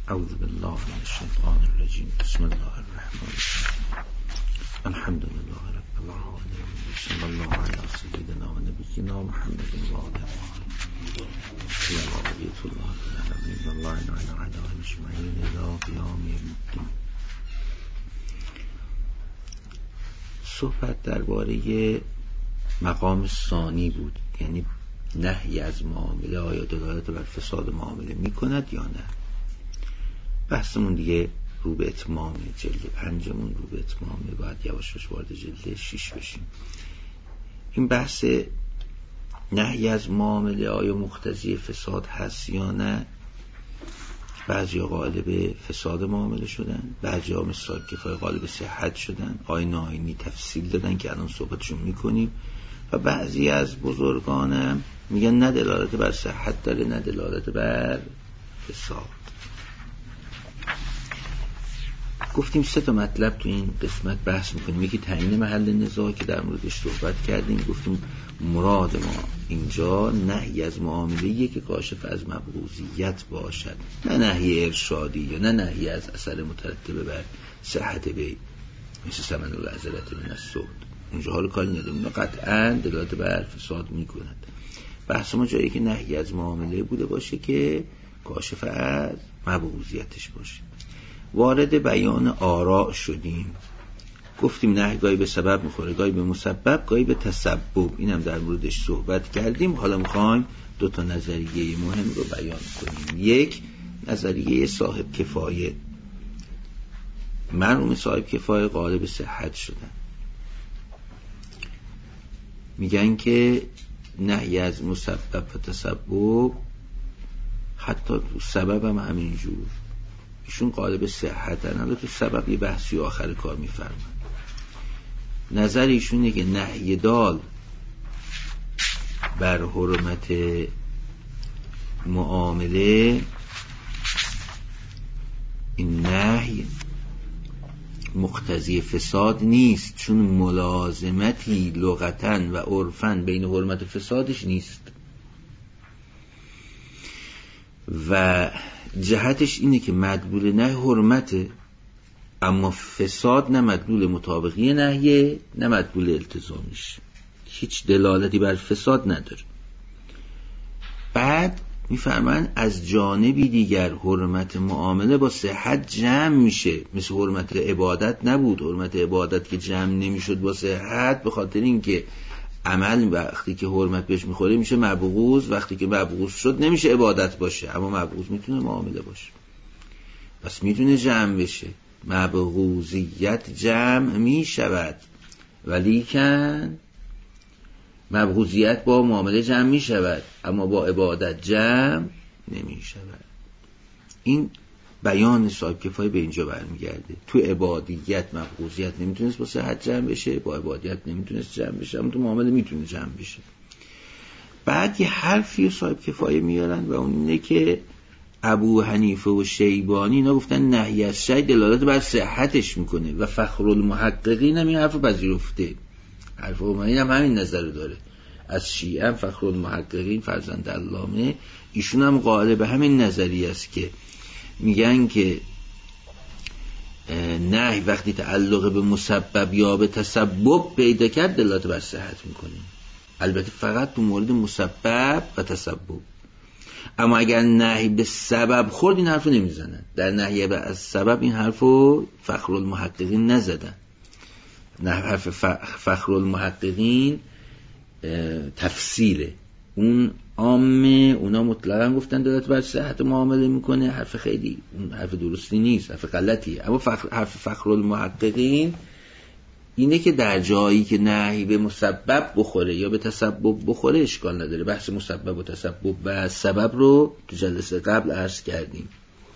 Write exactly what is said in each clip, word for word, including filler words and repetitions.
اعوذ بالله من الشیطان الرجیم. بسم الله الرحمن الرحیم. الحمد لله رب العالمین. صلی الله علی سیدنا و نبینا محمد و آله و آله الله العالمین. الله الا علی اجمعین الی قیام الدین. صحبت درباره مقام ثانی بود، یعنی نهی از معامله آیا دلالت بر فساد معامله می کند یا نه. بحثمون دیگه رو به اتمام جلد پنجمون رو به اتمامه، باید یواشاش وارد جلد شش بشیم. این بحث نهی از معامله آیا مقتضی فساد هست یا نه، بعضی ها غالب فساد معامله شدن، بعضی ها مثل کفای غالب صحت شدن، آیین آیینی تفصیل دادن که الان صحبتشون میکنیم، و بعضی از بزرگانم میگن نه دلالت بر صحت داره نه دلالت بر فساد. گفتیم سه تا مطلب تو این قسمت بحث میکنیم. یکی تعیین محل نزاع که در موردش صحبت کردیم، گفتیم مراد ما اینجا نهی از معامله که کاشف از مبغوضیت باشد، نه نهی ارشادی یا نه نهی از اثر مترتب بر صحت بی مثل ثمن العذرت من السود. اونجا حال کاری نداریم، قطعا دلالت بر فساد میکند. بحث ما جایی که نهی از معامله بوده باشه که کاشف از مبغوضیتش باشه. وارد بیان آراء شدیم، گفتیم نهی گاهی به سبب میخوره، گاهی به مسبب، گاهی به تسبب. اینم در موردش صحبت کردیم. حالا میخوایم دو تا نظریه مهم رو بیان کنیم. یک، نظریه صاحب کفایه. مرحوم صاحب کفایه غالب صحت شدن، میگن که نهی از مسبب و تسبب، حتی سبب هم همینجور، ایشون غالب صحتن. البته تو سبب یه بحثی آخر کار میفرمن. نظر ایشونه که نهی دال بر حرمت معامله، این نهی مقتضی فساد نیست، چون ملازمتی لغتاً و عرفاً بین حرمت فسادش نیست و جهتش اینه که مدلول نهی حرمته، اما فساد نه مدلول مطابقی نهیه نه مدلول التزامیش، هیچ دلالتی بر فساد نداره. بعد میفرمان از جانبی دیگر حرمت معامله با صحت جمع میشه، مثل حرمت عبادت نبود. حرمت عبادت که جمع نمیشد با صحت به خاطر اینکه عمل وقتی که حرمت بهش میخوره میشه مبغوض، وقتی که مبغوض شد نمیشه عبادت باشه، اما مبغوض میتونه معامله باشه، پس میتونه جمع بشه. مبغوضیت جمع میشود، ولیکن مبغوضیت با معامله جمع میشود، اما با عبادت جمع نمیشود. این بیان صاحب کفایه به اینجا برمیگرده. تو عبادیت مبغوضیت نمیتونست با صحت جمع بشه، با عبادیت نمیتونست جمع بشه، اما تو معامله میتونه جمع بشه. بعد یه حرفی صاحب کفایه میارن و اون اینه که ابو حنیفه و شیبانی اینا گفتن نهی از شی دلالت بر صحتش میکنه و فخرالمحققین هم این حرف رو پذیرفته. حرف اومانی هم همین نظر داره. از شیعه هم فخرالمحققین فرزند علامه، ایشون هم غالب همین نظری است که میگن که نهی وقتی تعلق به مسبب یا به تسبب پیدا کرد دلالت بر صحت میکنه، البته فقط تو مورد مسبب و تسبب. اما اگر نهی به سبب خورد این حرفو نمیزنن. در نهی به از سبب این حرفو فخرالمحققین نزدن. نه، حرف فخرالمحققین تفصیله، اون عامه اونا مطلقاً گفتن دلالت بر صحت معامله میکنه. حرف خیلی اون حرف درستی نیست، حرف غلطیه. اما فخر حرف فخرالمحققین اینه که در جایی که نهی به مسبب بخوره یا به تسبب بخوره اشکال نداره. بحث مسبب و تسبب و سبب رو تو جلسه قبل عرض کردیم.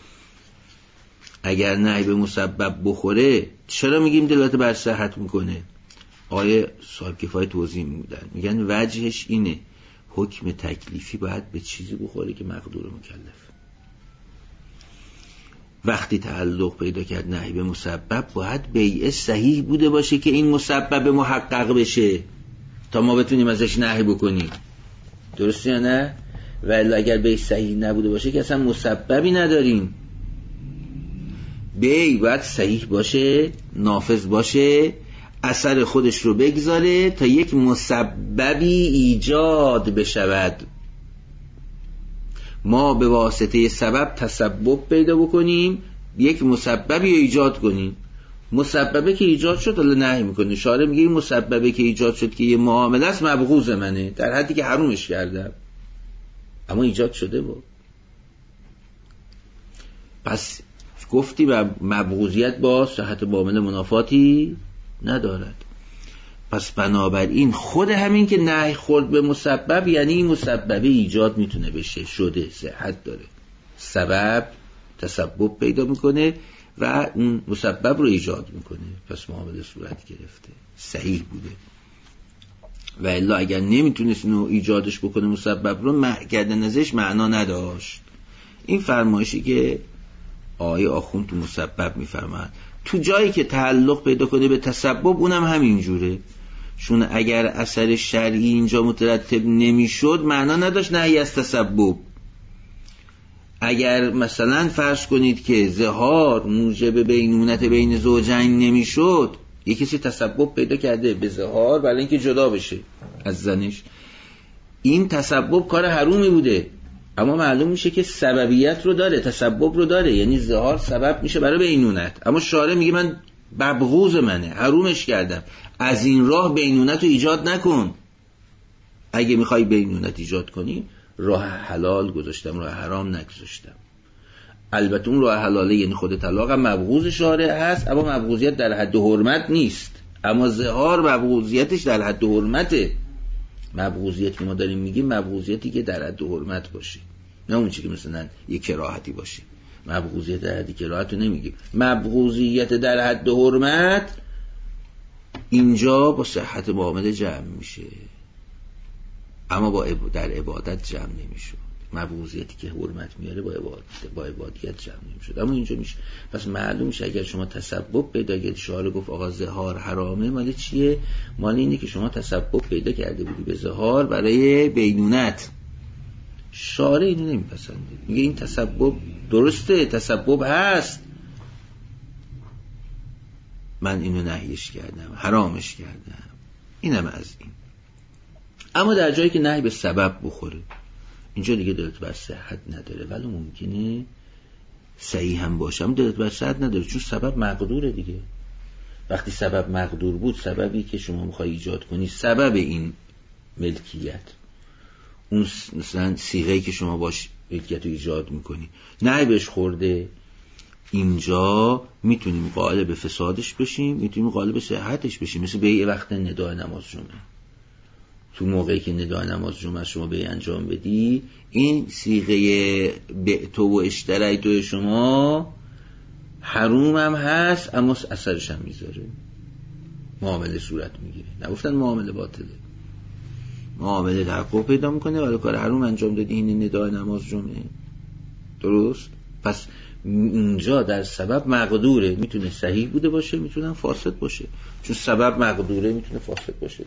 اگر نهی به مسبب بخوره چرا میگیم دلالت بر صحت میکنه؟ آیه صاحب کفایه توضیح میدن، میگن وجهش اینه حکم تکلیفی باید به چیزی بخوره که مقدور مکلف. وقتی تعلق پیدا کرد نهی به مسبب، باید بیعه صحیح بوده باشه که این مسبب محقق بشه تا ما بتونیم ازش نهی بکنیم. درسته یا نه؟ ولی اگر بیعه صحیح نبوده باشه که اصلا مسببی نداریم. بی باید صحیح باشه، نافذ باشه، اثر خودش رو بگذاره تا یک مسببی ایجاد بشود. ما به واسطه سبب تسبب پیدا بکنیم، یک مسببی رو ایجاد کنیم. مسببه که ایجاد شد حالا نهی میکنه، شارع میگه این مسببه که ایجاد شد که یه معامله است مبغوض منه، در حدی که حرومش کردم، اما ایجاد شده بود. پس گفتی و مبغوضیت با صحت معامله منافاتی ندارد. پس بنابراین خود همین که نهی خورد به مسبب، یعنی این مسببه ایجاد میتونه بشه، شده، صحت داره، سبب تسبب پیدا میکنه و اون مسبب رو ایجاد میکنه، پس معامله صورت گرفته، صحیح بوده. و الا اگر نمیتونست اینو ایجادش بکنه مسبب رو، محو کردن ازش معنا نداشت. این فرمایشی که آقای آخوند تو مسبب میفرماد، تو جایی که تعلق پیدا کنه به تسبب اونم همین جوره، چون اگر اثر شرعی اینجا مترتب نمیشد معنا نداشت نهی از تسبب. اگر مثلا فرض کنید که ظهار موجب بینونت بین زوجین نمیشد، یک کسی تسبب پیدا کرده به ظهار برای اینکه جدا بشه از زنش، این تسبب کار حرومی بوده، اما معلوم میشه که سببیت رو داره، تسبب رو داره، یعنی ظهار سبب میشه برای بینونت، اما شارع میگه من مبغوض منه، حرومش کردم، از این راه بینونت رو ایجاد نکن. اگه میخوای بینونت ایجاد کنی راه حلال گذاشتم، راه حرام نگذاشتم. البته اون راه حلاله یعنی خود طلاق هم مبغوض شارع هست، اما مبغوضیت در حد حرمت نیست. اما ظهار مبغوضیتش در حد حرمته. مبغوضیت که ما داریم میگیم مبغوضیتی که در حد حرمت باشه، نه اون چیزی که مثلا یک کراهتی باشه. مبغوضیت در حد کراهت رو نمیگیم. مبغوضیت در حد حرمت اینجا با صحت معامله جمع میشه، اما با عب... در عبادت جمع نمیشه. مبغوضیتی که حرمت میاره با عبادت با عبادیت جمع نمیشه، اما اینجا میشه. پس معلوم میشه اگر شما تسبب پیدا کردید، شارع گفت آقا ظهار حرامه، مال چیه؟ مال اینه که شما تسبب پیدا کرده بودی به ظهار برای بینونت. شارع اینو نمیپسنده، میگه این تسبب درسته، تسبب هست، من اینو نهیش کردم، حرامش کردم. اینم از این. اما در جایی که نهی به سبب بخوره، اینجا دیگه دلت بر صحت نداره، ولی ممکنه صحیح هم باشه، هم دلت بر صحت نداره، چون سبب مقدوره دیگه. وقتی سبب مقدور بود، سببی که شما میخوای ایجاد کنی، سبب این ملکیت، اون مثلا صیغه‌ای که شما باش ملکیت رو ایجاد میکنی، نهی بهش خورده، اینجا میتونیم قائل به فسادش بشیم، میتونیم قائل به صحتش بشیم. مثل بیع وقت ندای نماز جمعه، تو موقعی که ندای نماز جمعه شما بیع انجام بدی، این صیغه بعتو و اشتریتو شما حروم هم هست، اما اثرش هم میذاره، معامله صورت میگیره. نگفتن معامله باطله، معامله تحقق پیدا میکنه، ولی کار حروم انجام دادی، این ندای نماز جمعه. درست؟ پس اینجا در سبب مقدوره، میتونه صحیح بوده باشه، میتونه فاسد باشه، چون سبب مقدوره میتونه فاسد باشه.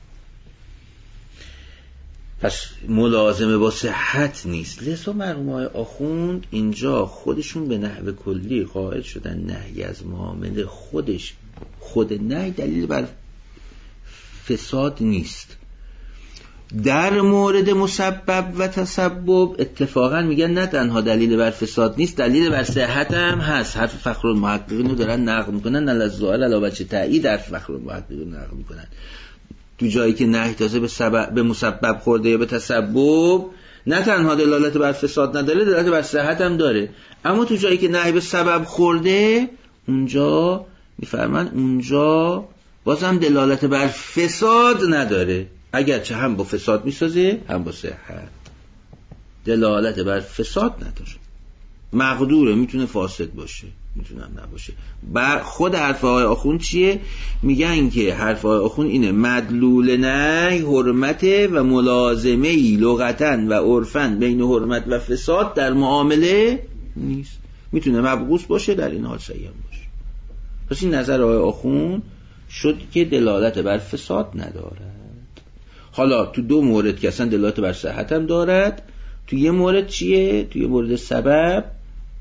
پس ملازمه با صحت نیست. لذا مرحومای آخوند اینجا خودشون به نحو کلی قائل شدن نهی از معامله خودش، خود نهی دلیل بر فساد نیست. در مورد مسبب و تسبب اتفاقا میگن نه تنها دلیل بر فساد نیست، دلیل بر صحت هم هست. حرف فخرالمحققین رو دارن نقل میکنن، نلزائل علاوه چه تایید حرف فخرالمحققین نقل میکنن. تو جایی که نهی تازه به سبب به مسبب خورده یا به تسبب، نه تنها دلالت بر فساد نداره، دلالت بر صحت هم داره. اما تو جایی که نهی به سبب خورده، اونجا میفرمان اونجا بازم دلالت بر فساد نداره، اگرچه هم با فساد میسازه هم با صحت. دلالت بر فساد نداره، مقدوره، میتونه فاسد باشه، میتونه هم نباشه. بر خود حرفهای آخوند چیه؟ میگن که حرفهای آخوند اینه: مدلول نهی حرمته و ملازمه‌ای لغتاً و عرفاً بین حرمت و فساد در معامله نیست. میتونه مبغوض باشه، در این حال صحیح هم باشه. پس این نظر آقای آخوند شد که دلالت بر فساد ندارد. حالا تو دو مورد که اصلا دلالت بر صحت هم دارد، تو یه مورد چیه؟ تو یه مورد سبب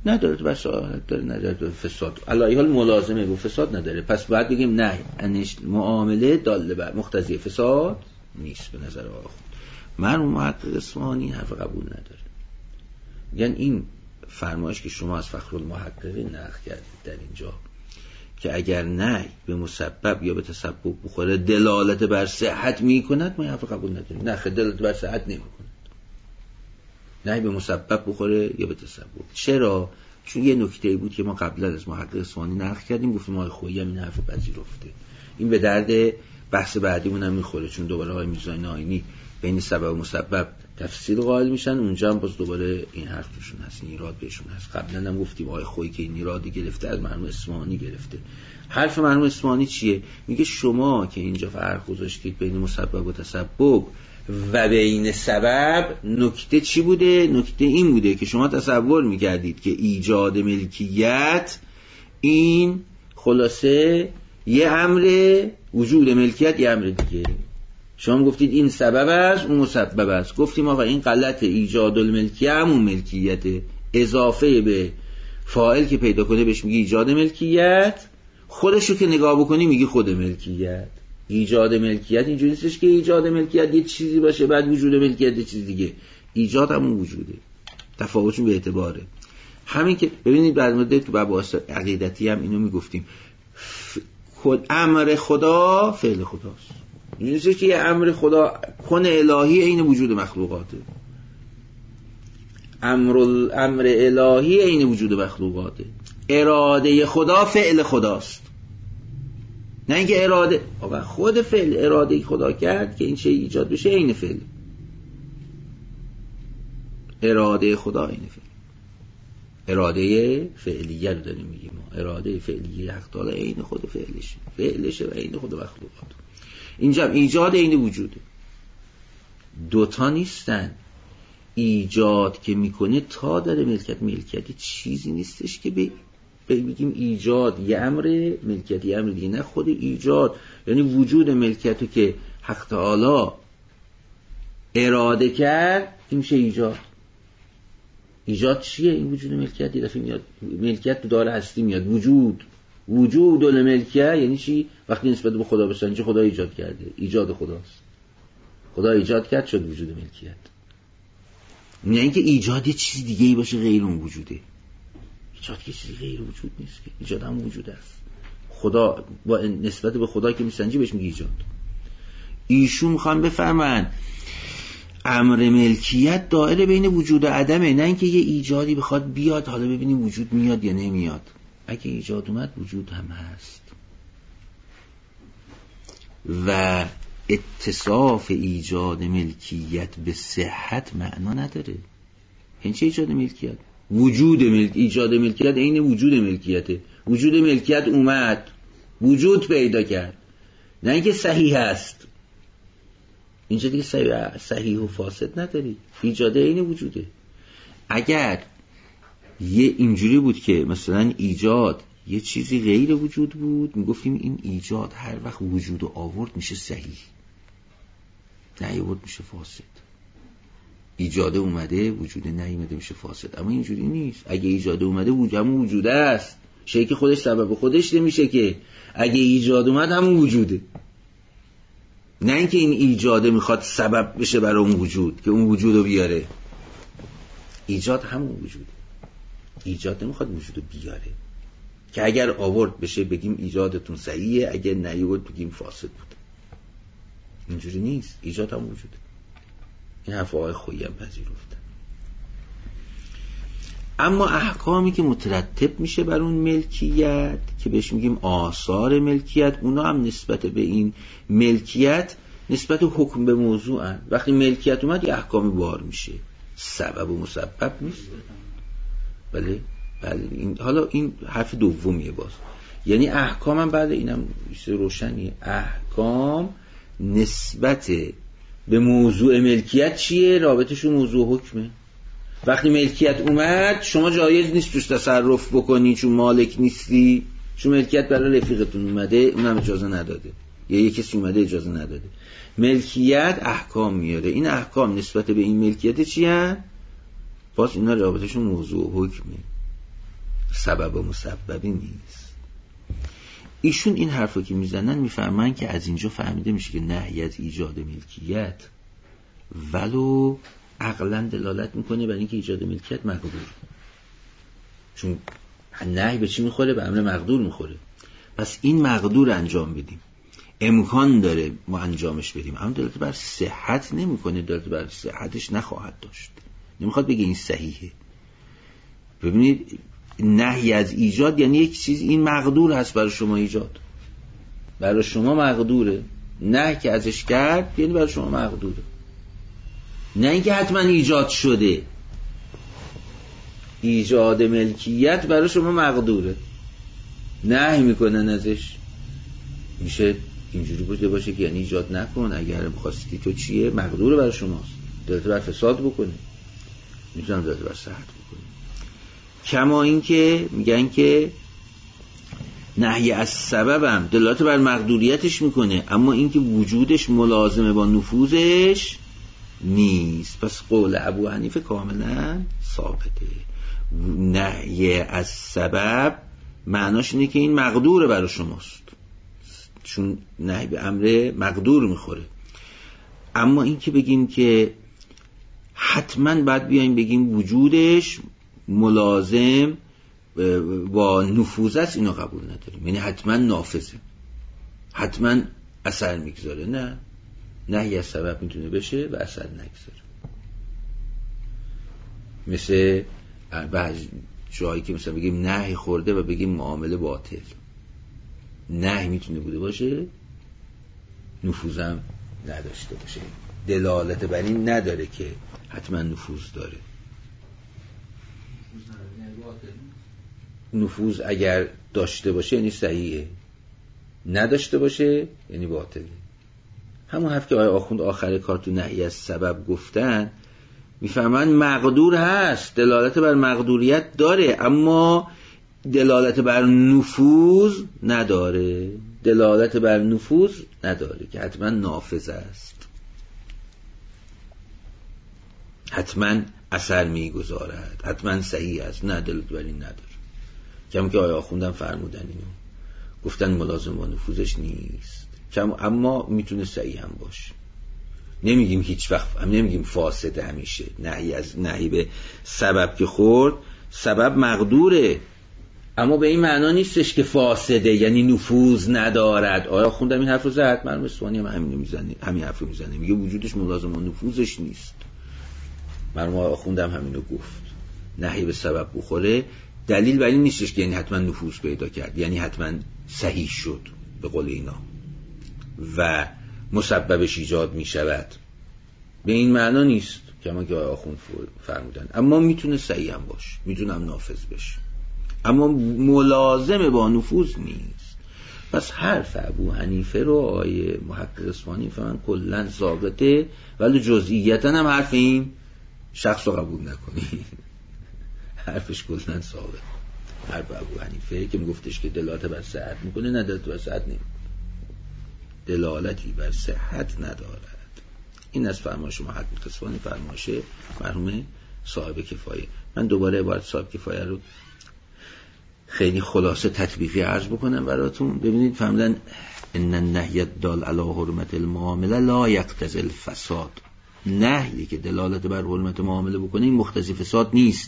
نداره بر صحت داره، نداره فساد، علی حال ملازمه و فساد نداره. پس باید بگیم نه، انش معامله داله بر مقتضی فساد نیست به نظر آقا خود. من اون محقق اصفهانی حرف قبول نداره. یعنی این فرمایش که شما از فخرالمحققین نقل کردید در اینجا که اگر نه به مسبب یا به تسبب بخوره دلالت بر صحت میکند، ما حرف قبول نداریم. نه خیلی دلالت بر صحت نمیکند، نه به مسبب بخوره یا به تسبب. چرا؟ چون یه نکته بود که ما قبلا از محقق اصفهانی نقل کردیم، گفتیم آقای خویی هم این حرف پذیرفته. این به درد بحث بعدیمون هم میخوره، چون دوباره آقای میرزا ناینی بین سبب و مسبب تفسیر قائل میشن، اونجا هم باز دوباره این حرف توشون هست، این ایراد بهشون هست. قبلا هم گفتیم آقای خویی که این ایرادی گرفته از مرحوم اصفهانی گرفته. حرف مرحوم اصفهانی چیه؟ میگه شما که اینجا فرق گذاشتید بین مسبب و تسبب و بین سبب، نکته چی بوده؟ نکته این بوده که شما تصور میکردید که ایجاد ملکیت این خلاصه یه امر، وجود ملکیت یه امر دیگه. شما گفتید این سبب است اون مسبب است. گفتیم آقا این غلط، ایجاد الملکیه همون ملکیت، اضافه به فاعل که پیدا کنه بهش میگی ایجاد ملکیت، خودشو که نگاه بکنی میگی خود ملکیت. ایجاد ملکیت اینجوری نیستش که ایجاد ملکیت یه چیزی باشه بعد وجود ملکیت یه چیز دیگه. ایجاد همون وجوده، تفاوتشون به اعتباره همین که ببینید بعد مدت تو مباحث عقیدتی هم اینو میگفتیم، خود امر خدا فعل خداست. اینجوری که یه امر خدا کن الهی عین وجود مخلوقاته، امر الامر الهی عین وجود مخلوقاته. اراده خدا فعل خداست، نه اینکه اراده آقا خود فعل اراده خدا کرد که این چه ایجاد بشه عین فعل. اراده خدا عین فعل، اراده فعلیه رو داریم میگیم ما. اراده فعلیه حق تعالی عین خود فعلشه، فعلشه و عین خود مخلوقات. اینجا ایجاد عین وجوده، دوتا نیستن. ایجاد که میکنه تا داره ملکیت، ملکیت چیزی نیستش که به بگیم ایجاد یه امر، ملکیت یه امر دیگه. نه، خود ایجاد یعنی وجود ملکیتو که حق تعالی اراده کرد این میشه ایجاد. ایجاد چیه؟ این وجود ملکیت. یه دفعه میاد ملکیت تو داره هستی میاد وجود، وجود الملکیت یعنی چی؟ وقتی نسبت به خدا بسنجی خدا ایجاد کرده، ایجاد خداست. خدا ایجاد کرد شد وجود ملکیت. نه اینکه ایجاد یه چیز دیگه ای باشه غیر اون وجوده. ایجاد که چیزی غیر وجود نیست که، ایجاد هم وجود است. خدا با نسبت به خدا که میسنجی بهش میگه ایجاد. ایشون میخوان بفهمن امر ملکیت دائره بین وجود و عدمه، نه اینکه یه ایجادی بخواد بیاد حالا ببینیم وجود میاد یا نمیاد. اگه ایجاد اومد وجود هم هست. و اتصاف ایجاد ملکیت به صحت معنا نداره. این چه ایجاد ملکیت؟ وجود ملک ایجاد ملکیت عین وجود ملکیته. وجود ملکیت اومد، وجود پیدا کرد، نه اینکه صحیح است. اینجا دیگه صحیح, صحیح و فاسد نداری، ایجاد عین وجوده. اگر یه اینجوری بود که مثلا ایجاد یه چیزی غیر وجود بود، میگفتیم این ایجاد هر وقت وجود رو آورد میشه صحیح، نه یه میشه فاسد. ایجاد اومده وجود نیومده میشه فاسد. اما اینجوری نیست. اگه ایجاد اومده وجود همون وجوده است. شیء که خودش سبب خودش نمیشه که. اگه ایجاد اومد همون وجوده، نه اینکه این ایجاده میخواد سبب بشه برای اون وجود که اون وجود رو بیاره. ایجاد همون وجوده، ایجاد نمیخواد وجود رو بیاره که اگر آورد بشه بگیم ایجادتون صحیحه، اگر نیورد بگیم فاسد بود. اینجوری نیست. ایجاد هم وجوده. این حرف آقای خویی هم پذیرفته. اما احکامی که مترتب میشه بر اون ملکیت که بهش میگیم آثار ملکیت، اونا هم نسبت به این ملکیت نسبت حکم به موضوع هن. وقتی ملکیت اومد یه احکامی بار میشه، سبب و مسبب نیست. بله بله. این حالا این حرف دومیه باز، یعنی احکام هم بعد اینم روشنیه. احکام نسبت به موضوع ملکیت چیه؟ رابطشون موضوع حکمه. وقتی ملکیت اومد شما جایز نیست توش تصرف بکنی چون مالک نیستی، چون ملکیت برای رفیقتون اومده اونم اجازه نداده یا یه کسی اومده اجازه نداده. ملکیت احکام میاره. این احکام نسبت به این ملکیت چی هست؟ باز اینا رابطشون موضوع حکمه. سبب و مسببی نیست. ایشون این حرفو که میزنن میفهمن که از اینجا فهمیده میشه که نهی از ایجاد ملکیت ولو عقلا دلالت میکنه برای اینکه ایجاد ملکیت مقدور، چون نهی به چی میخوره؟ به امر مقدور میخوره. پس این مقدور انجام بدیم، امکان داره ما انجامش بدیم، اما دلالت بر صحت نمیکنه، دلالت بر صحتش نخواهد داشت. نمیخواد بگه این صحیحه. ببینید نهی از ایجاد یعنی یک چیز این مقدور هست برای شما ایجاد، برای شما مقدوره. نهی که ازش کرد یعنی برای شما مقدوره، نه اینکه حتما ایجاد شده. ایجاد ملکیت برای شما مقدوره، نهی میکنن ازش. میشه اینجوری بوده باشه که یعنی ایجاد نکن، اگر بخواستی تو چیه مقدوره برای شماست، دلت بر فساد بکنه، میتونم دلت بر صحت بکنه. کما این که میگن که نهی از سببم دلالت بر مقدوریتش میکنه، اما این که وجودش ملازمه با نفوذش نیست. پس قول ابو حنیفه کاملا ثابته. نهی از سبب معناش اینه که این مقدوره برای شماست، چون نهی به امر مقدور میخوره. اما این که بگیم که حتما باید بیایم بگیم وجودش ملازم با نفوذ است، اینو قبول نداریم. یعنی حتما نافذه، حتما اثر میگذاره. نه، نهی از سبب میتونه بشه و اثر نگذاره. مثل بعضی جایی که مثلا بگیم نهی خورده و بگیم معامله باطل، نهی میتونه بوده باشه نفوذم نداشته باشه، دلالت بر این نداره که حتما نفوذ داره. نفوذ اگر داشته باشه یعنی صحیحه، نداشته باشه یعنی باطله. همون حرف که آقای آخوند آخر کار تو نهی از سبب گفتن، میفهمن مقدور هست، دلالت بر مقدوریت داره، اما دلالت بر نفوذ نداره، دلالت بر نفوذ نداره که حتما نافذ است، حتما اثر میگذارد، حتما صحیح است. نه، دلالت بر این نداره. کم که آیا آخوندن فرمودن اینو، گفتن ملازم با نفوذش نیست، کم اما میتونه صحیح هم باشه. نمیگیم هیچ وقت، هم نمیگیم فاسد همیشه. نهی از نهی به سبب که خورد، سبب مقدوره، اما به این معنا نیستش که فاسده، یعنی نفوذ ندارد. آیا خوندم این حرف رو زد؟ من اصفهانی هم همین میزنه، همین حرف رو میزنه، میگه وجودش ملازم با نفوذش نیست. من آیا خوندم همینو گفت. نهی به سبب بخوره دلیل بر این نیستش که یعنی حتما نفوذ پیدا کرد، یعنی حتما صحیح شد به قول اینا و مسببش ایجاد می شود. به این معنا نیست که ما که آخوند فرمودن. اما میتونه صحیح هم باشه، میتونه هم نافذ بشه، اما ملازم با نفوذ نیست. پس حرف ابو حنیفه رو آیه محقق اصفهانی فهمن کلن ثابته، ولی جزئیاً هم حرف این شخص رو قبول نکنی. حرفش کلن ثابت. حرف ابو حنیفه که میگفتش که دلالت بر صحت میکنه، نه دلالت بر صحت نمیکنه، دلالتی بر صحت ندارد. این از فرمایش محقق اصفهانی، فرمایش مرحوم صاحب کفایه. من دوباره عبارت صاحب کفایه رو خیلی خلاصه تطبیقی عرض بکنم براتون. ببینید فهمیدن ان النهی الدال علی حرمت المعامله لا یقتضی الفساد. نهی که دلالت بر حرمت معامله بکنه این مقتضی فساد نیست.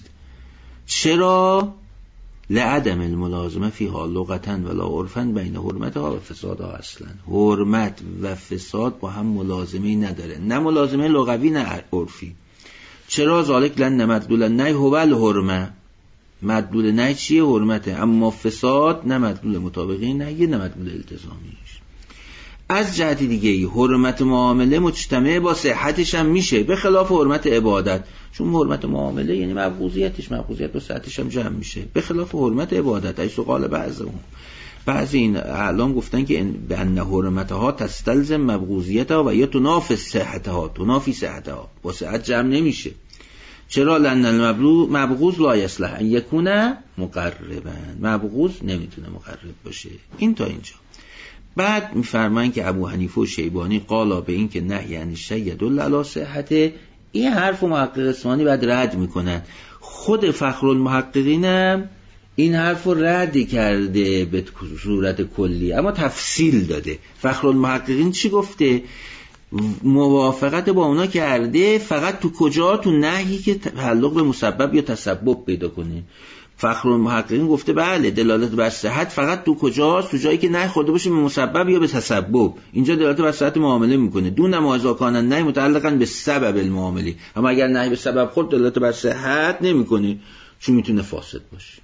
چرا؟ لعدم الملازمه فیها لغتا ولا عرفا بین حرمتها و فسادها. اصلا حرمت و فساد با هم ملازمه نداره، نه ملازمه لغوی نه عرفی. چرا؟ ذالک لن مدلول النهی هو الحرمه. مدلول نهی چیه؟ حرمته، اما فساد نه مدلول مطابقی نهی نه مدلول التزامیش. از جهت دیگه حرمت معامله مجتمع با صحتش هم میشه، به خلاف حرمت عبادت، چون حرمت معامله یعنی مبغوضیتش، مبغوضیت با صحتش هم جمع میشه، به خلاف حرمت عبادت. ایسو قال بعضهم، بعضی این اعلام گفتن که به ان حرمتها تستلزم مبغوضیتها و یا تنافی صحتها، تنافی صحتها، با صحت جمع نمیشه. چرا؟ لأن المبغوض لا یصلح ان یکون مقربا. مبغوض نمیتونه مقرب باشه. این تا اینجا. بعد میفرمایند که ابو حنیفه و شیبانی قالا به این که نهی عن الشیء یدل علی صحته. این حرف محقق اصفهانی بعد رد میکنن. خود فخر المحققین هم این حرف رو رد کرده به صورت کلی، اما تفصیل داده. فخرالمحققین چی گفته؟ موافقت با اونا کرده، فقط تو کجا؟ تو نهی که تعلق به مسبب یا تسبب پیدا کنه. فخرالمحققین گفته بله دلالت بر صحت فقط تو کجاست؟ تو جایی که نهی خورده باشه به مسبب یا به تسبب. اینجا دلالت بر صحت معامله میکنه. دون ما اذا کان النهی متعلقا به سبب المعامله، اما اگر نهی به سبب خورد دلالت بر صحت نمیکنه، چون میتونه فاسد باشه.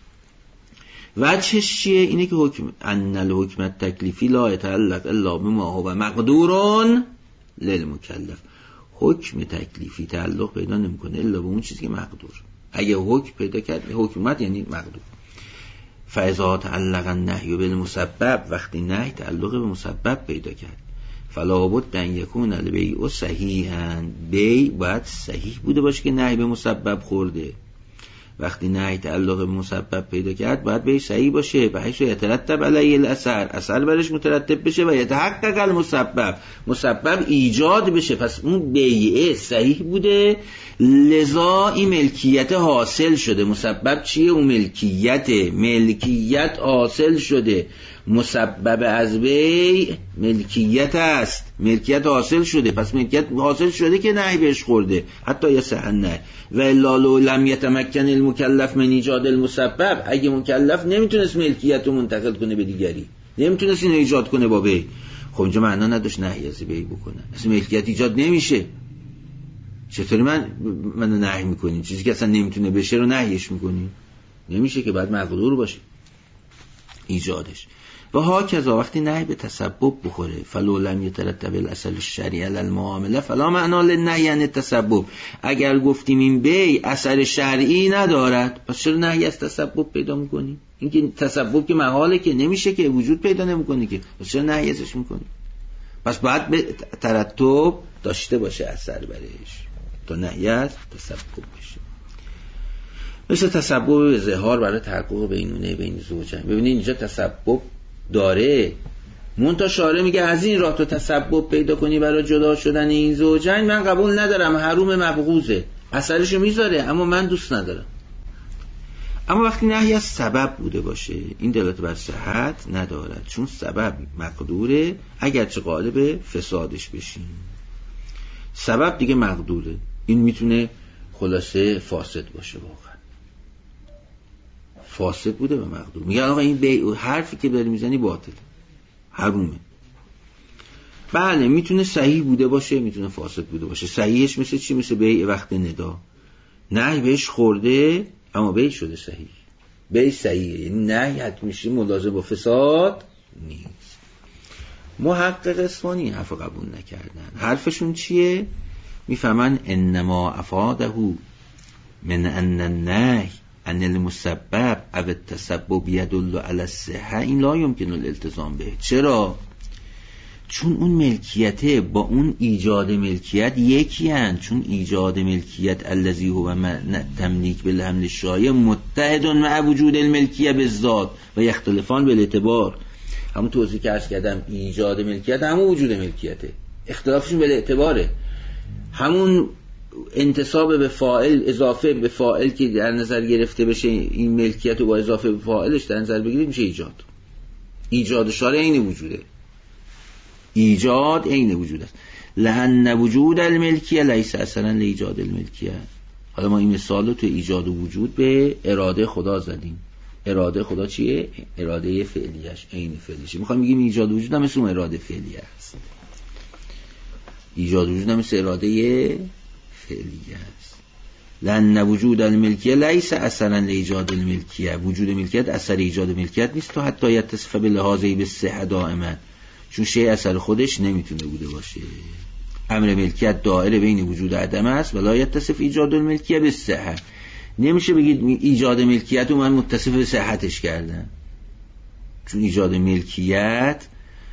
وجهش چیه؟ اینه که حکم ان الحکم التکلیفی لا يتعلق الا بما هو مقدور للمکلف. حکم تکلیفی تعلق پیدا نمیکنه الا به اون چیزی که مقدور. اگه حکم پیدا کرد حکومت یعنی مقدور. فاذا تعلق النهی بالمسبب، وقتی نهی تعلق به مسبب پیدا کرد، فلا بد ان یکون البیع صحیحا، بیع باید صحیح بوده باشه که نهی به مسبب خورده. وقتی نهی تعلق به مسبب پیدا کرد باید بیع صحیح باشه، بحیث یترتب علیه الاثر، اثر برش مترتب بشه و یتحقق المسبب، مسبب ایجاد بشه. پس اون بیعه صحیح بوده، لذا این ملکیت حاصل شده. مسبب چیه؟ اون ملکیت، ملکیت حاصل شده. مسبب از بیع ملکیت است، ملکیت حاصل شده. پس ملکیت حاصل شده که نهی بهش خورده، حتی یصح النهی. و الا لو لم یتمکن المکلف من ایجاد المسبب، اگه مکلف نمیتونست ملکیت رو منتقل کنه به دیگری، نمیتونست این ایجاد کنه با بیع، خب اینجا معنا نداشت نهی از بیع بکنه. اصلا ملکیت ایجاد نمیشه. چطوری من منو نهی میکنی؟ چیزی که اصلا نمیتونه بشه رو نهیش میکنی؟ نمیشه که، بعد مقدور باشه ایجادش. و ها کذا وقتی نهی به تسبب بخوره، فلو لم یترتب الاصل الشرعی علی المعامله فلا معنا للنهی عن التسبب. اگر گفتیم این بیع اثر شرعی ندارد، پس چرا نهی از تسبب پیدا میکنی؟ این که تسبب که محاله، که نمیشه، که وجود پیدا نمیکنه، که پس چرا نهی ازش میکنی؟ پس باید به ترتب داشته باشه اثر برش تا نهی از تسبب بشه. مثل تسبب ظهار برای تحقق بینونه بین زوجین. ببینید اینجا تسبب داره، منتها شارع میگه از این راه تو تسبب پیدا کنی برای جدا شدن این زوجین من قبول ندارم، حروم مبغوضه، اثرشو میذاره اما من دوست ندارم. اما وقتی نهی از سبب بوده باشه این دلالت بر صحت ندارد، چون سبب مقدوره اگرچه قالب فسادش بشین. سبب دیگه مقدوره، این میتونه خلاصه فاسد باشه، واقعا فاسد بوده و مقدور. میگن آقا این بیع، حرفی که داری میزنی باطله، حرومه. بله میتونه صحیح بوده باشه، میتونه فاسد بوده باشه. صحیحش مثل چی؟ مثل بیع وقت ندا، نهی بهش خورده اما بیع شده صحیح. بیع صحیحه، یعنی نهی حتمیشی ملازم با فساد نیست. محقق اصفهانی حرف قبول نکردن. حرفشون چیه؟ میفهمن انما افاده من ان النهی ان المسبب او التسبب يدل على الصحه، این لا يمكن الالتزام به. چرا؟ چون اون ملکیته با اون ایجاد ملکیت یکی هن. چون ایجاد ملکیت الذی هو تملیک بالحمل الشایع متحد مع وجود الملکیه بالذات و یختلفان بالاعتبار. همون توضیح که عرض کردم، ایجاد ملکیت همون وجود ملکیته، اختلافشون بالاعتباره. همون انتصاب به فاعل، اضافه به فاعل که در نظر گرفته بشه، این ملکیت رو با اضافه به فاعلش در نظر بگیرید میشه ایجاد. ایجاد شارع عین وجوده، ایجاد عین وجود است. لأن وجود الملکیه لیس اصلا لایجاد الملکیه. حالا ما این مثال رو تو ایجاد و وجود به اراده خدا زدیم. اراده خدا چیه؟ اراده فعلیش، عین فعلیشه. میخوایم بگیم ایجاد و وجود هم مثل اون اراده فعلیه است. ایجاد و وجود هم مثل اراده فعلیه است. لأن وجود الملکیه لیس اصلا لایجاد الملکیه. وجود ملکیت اثر ایجاد ملکیت نیست تا حتی یتصف باللحاظی بالصحه دائما، چون شیء اثر خودش نمیتونه بوده باشه. امر ملکیت دائره بین وجود و عدم است، ولا یتصف ایجاد الملکیه بالصحه. نمیشه بگید ایجاد ملکیت رو من متصف به صحتش کردم، چون ایجاد ملکیت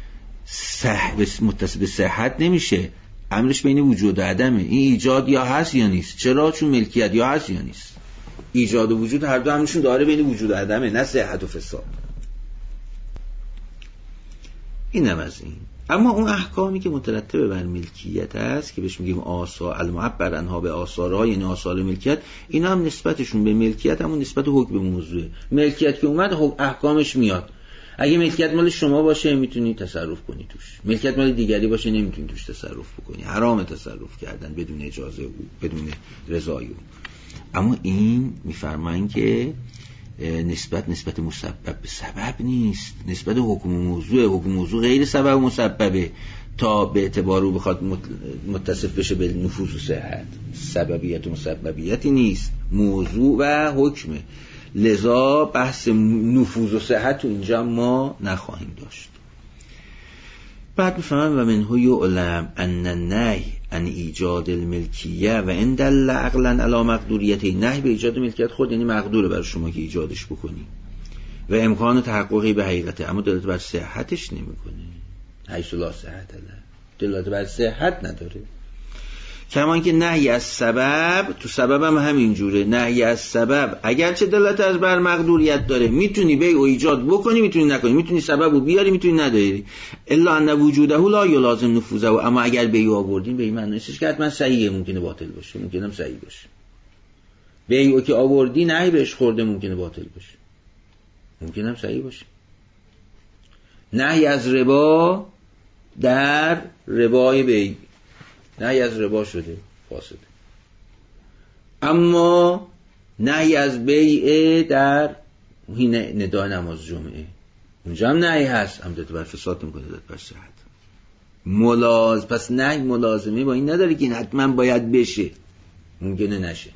صح متصف به صحت نمیشه، امرش بین وجود و عدمه. این ایجاد یا هست یا نیست. چرا؟ چون ملکیت یا هست یا نیست. ایجاد و وجود هر دو همشون داره بین وجود و عدمه، نه صحت و فساد. اینم از این. اما اون احکامی که مترتب بر ملکیت است که بهش میگیم آثار المعبر عنها به آثارها، یعنی آثار ملکیت، اینا هم نسبتشون به ملکیت همون نسبت حکم به موضوع. ملکیت که اومد احکامش میاد. اگه ملکیت مال شما باشه میتونی تصرف کنی توش، ملکیت مال دیگری باشه نمیتونی توش تصرف بکنی، حرام تصرف کردن بدون اجازه او، بدون رضای او. اما این میفرمایند که نسبت نسبت مسبب به سبب نیست، نسبت حکم موضوع. حکم موضوع غیر سبب و مسببه تا به اعتبار او بخواد متصف بشه به نفوذ و صحت. سببیت و مسببیتی نیست، موضوع و حکمه. لذا بحث نفوذ و صحت تو اینجا ما نخواهیم داشت. بعد میفهمم و منه یعلم ان النهی عن ایجاد الملکیه و ان دل عقلا علی مقدوریت، نهی به ایجاد ملکیت خود یعنی مقدوره برای شما که ایجادش بکنی و امکان تحققی به حقیقته، اما دلالت بر صحتش نمیکنه. حیث لا صحت له، دلالت بر صحت نداره. کمان که نهی از سبب، تو سبب هم همین جوره. نهی از سبب اگرچه دلالت از بر مقدوریت داره، میتونی بیع و ایجاد بکنی میتونی نکنی، میتونی سبب رو بیاری میتونی نداری. الا ان وجوده لا یلازم نفوذه. اما اگر بیع آوردین به این معنی نیست که حتما صحیحه، ممکنه باطل باشه، ممکنه هم صحیح باشه. بیعو که آوردی نهی بهش خورده ممکنه باطل باشه، ممکنه هم صحیح باشه. نهی از ربا در ربای بیع، نهی از ربا شده فاسده. اما نهی از بیع در این ندای نماز جمعه، اونجا هم نهی هست، هم داد بر فساد نمیکنه، داد بر صحت. ملاز پس نهی ملازمه با این نداره که این حتما باید بشه، ممکنه نشه،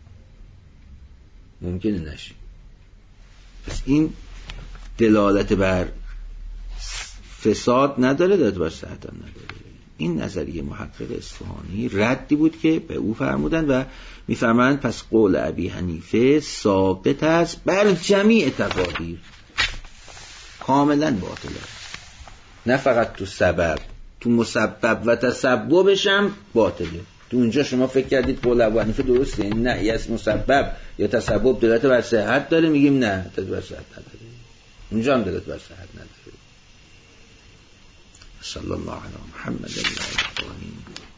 ممکنه نشه. پس این دلالت بر فساد نداره، داد بر صحت هم نداره. این نظریه محقق اصفهانی ردی بود که به او فرمودند و میفرمایند پس قول ابی حنیفه ساقط است بر جمیع تقادیر، کاملا باطله، نه فقط تو سبب، تو مسبب و تسببش هم باطله. تو اونجا شما فکر کردید قول ابی حنیفه درسته، این نه از مسبب یا تسبب دلالت بر صحت داره، میگیم نه دلالت بر صحت نداره، اونجا هم دلالت بر صحت نداره. صلی الله علی محمد.